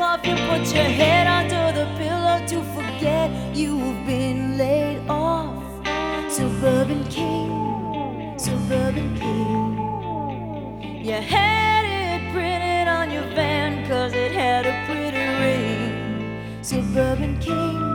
off, you put your head under the pillow to forget you've been laid off. Suburban king, suburban king. You had it printed on your van 'cause it had a pretty ring. Suburban king,